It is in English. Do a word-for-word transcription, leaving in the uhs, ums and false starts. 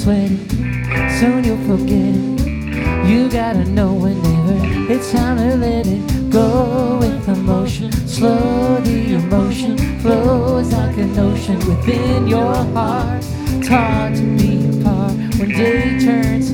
sweat it, soon you'll forget it. You gotta know whenever it's time to let it go with emotion. Slow the emotion flows like an ocean within your heart. It's hard to be apart when day turns